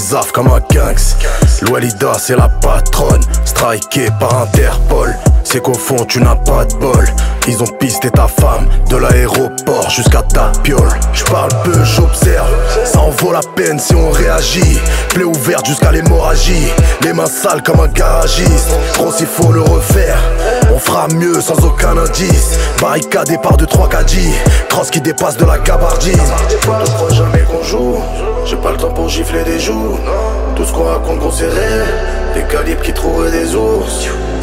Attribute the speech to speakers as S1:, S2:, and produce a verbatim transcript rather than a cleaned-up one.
S1: les affres comme un gangs. L'Oualida c'est la patronne, striké par Interpol. C'est qu'au fond tu n'as pas de bol. Ils ont pisté ta femme de l'aéroport jusqu'à ta piole. J'parle peu, j'observe, ça en vaut la peine si on réagit. Plaie ouverte jusqu'à l'hémorragie, les mains sales comme un garagiste. Gros s'il faut le refaire, on fera mieux sans aucun indice. Barricadé par deux trois caddies, cross qui dépasse de la gabardine. Ne crois jamais qu'on joue, j'ai pas le temps pour gifler des joues. Tout ce qu'on raconte qu'on s'est réel, des calibres qui trouveraient des ours.